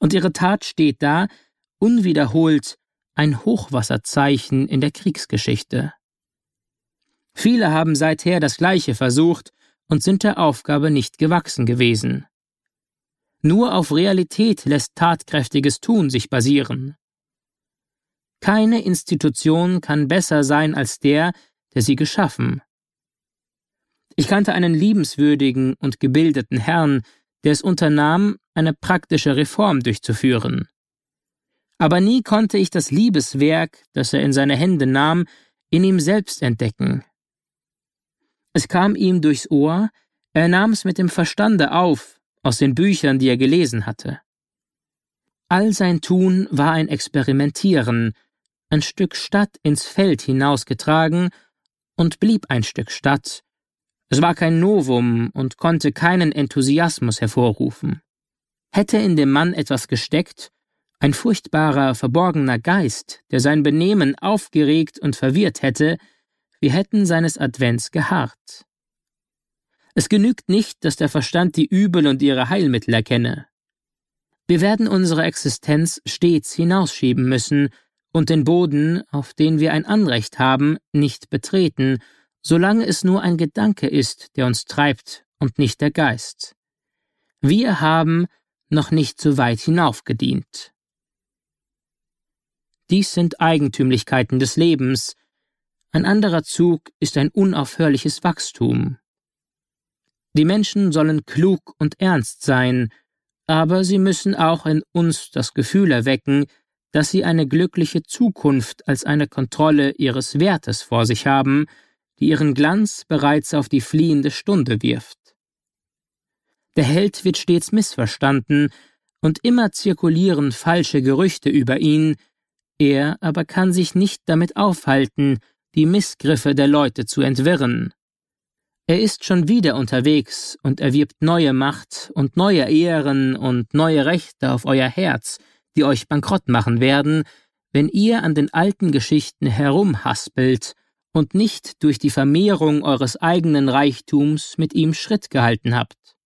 Und ihre Tat steht da, unwiederholt, ein Hochwasserzeichen in der Kriegsgeschichte. Viele haben seither das Gleiche versucht und sind der Aufgabe nicht gewachsen gewesen. Nur auf Realität lässt tatkräftiges Tun sich basieren. Keine Institution kann besser sein als der sie geschaffen. Ich kannte einen liebenswürdigen und gebildeten Herrn, der es unternahm, eine praktische Reform durchzuführen. Aber nie konnte ich das Liebeswerk, das er in seine Hände nahm, in ihm selbst entdecken. Es kam ihm durchs Ohr, er nahm es mit dem Verstande auf, aus den Büchern, die er gelesen hatte. All sein Tun war ein Experimentieren, ein Stück Stadt ins Feld hinausgetragen und blieb ein Stück Stadt. Es war kein Novum und konnte keinen Enthusiasmus hervorrufen. Hätte in dem Mann etwas gesteckt, ein furchtbarer, verborgener Geist, der sein Benehmen aufgeregt und verwirrt hätte, wir hätten seines Advents geharrt. Es genügt nicht, dass der Verstand die Übel und ihre Heilmittel erkenne. Wir werden unsere Existenz stets hinausschieben müssen und den Boden, auf den wir ein Anrecht haben, nicht betreten, solange es nur ein Gedanke ist, der uns treibt und nicht der Geist. Wir haben noch nicht so weit hinaufgedient. Dies sind Eigentümlichkeiten des Lebens. Ein anderer Zug ist ein unaufhörliches Wachstum. Die Menschen sollen klug und ernst sein, aber sie müssen auch in uns das Gefühl erwecken, dass sie eine glückliche Zukunft als eine Kontrolle ihres Wertes vor sich haben, die ihren Glanz bereits auf die fliehende Stunde wirft. Der Held wird stets missverstanden, und immer zirkulieren falsche Gerüchte über ihn, er aber kann sich nicht damit aufhalten, die Missgriffe der Leute zu entwirren. Er ist schon wieder unterwegs und erwirbt neue Macht und neue Ehren und neue Rechte auf euer Herz, die euch bankrott machen werden, wenn ihr an den alten Geschichten herumhaspelt und nicht durch die Vermehrung eures eigenen Reichtums mit ihm Schritt gehalten habt.